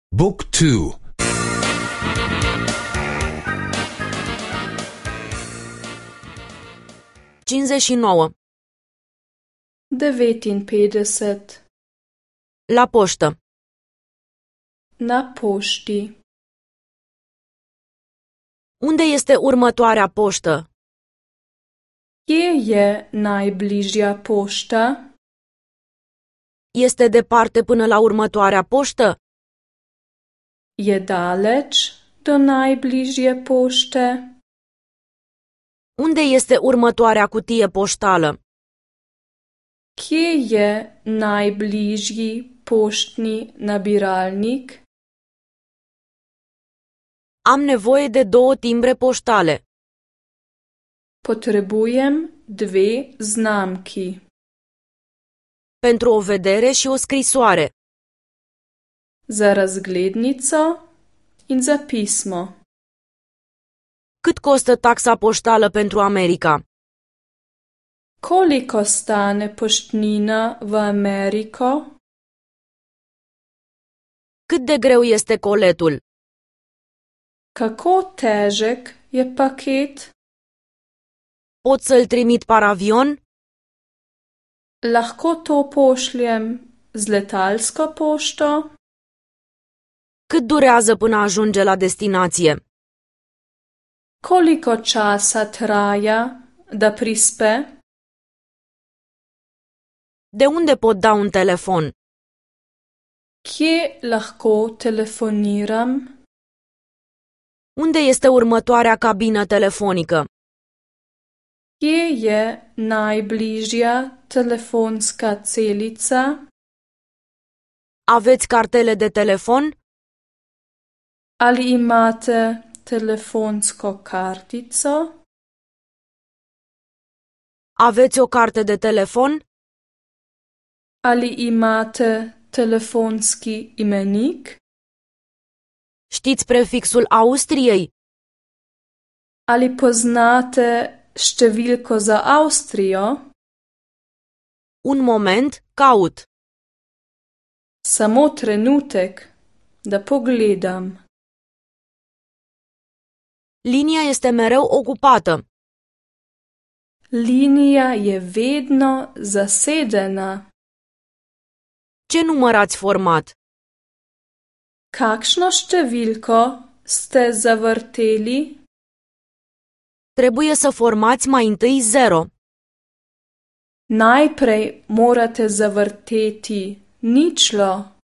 Book 2. 59. 59. La poștă. Na pošti. Unde este următoarea poștă? Kje je najbližja pošta? Este departe până la următoarea poștă? Je daleč do najbližje pošte? Unde este următoarea cutie poștală? Kje je najbližji poštni nabiralnik? Am nevoie de 2 timbre poștale. Potrebujem 2 znamki. Pentru o vedere și o scrisoare. Za razglednico in za pismo. Cât costă taxa poștală pentru America? Koliko stane poštnina v Ameriko? Cât de greu este coletul? Kako težek je paket? Pot să-l trimit par avion? Lahko to pošljem z letalsko pošto? Cât durează până ajunge la destinație? Koliko časa traja, da prispe? De unde pot da un telefon? Kje lahko telefoniram? Unde este următoarea cabină telefonică? Kje je najbližja telefonska celica? Aveți cartele de telefon? Ali imate telefonsko kartico? Aveți o carte de telefon? Ali imate telefonski imenik? Știți prefixul Austriei? Ali poznate številko za Avstrijo? Un moment, caut. Samo trenutek, da pogledam. Linia este mereu ocupată. Linija je vedno zasedena. Ce număr ați format? Kakšno številko ste zavrteli? Trebuie să formați mai întâi 0. Najprej morate zavrteti ničlo.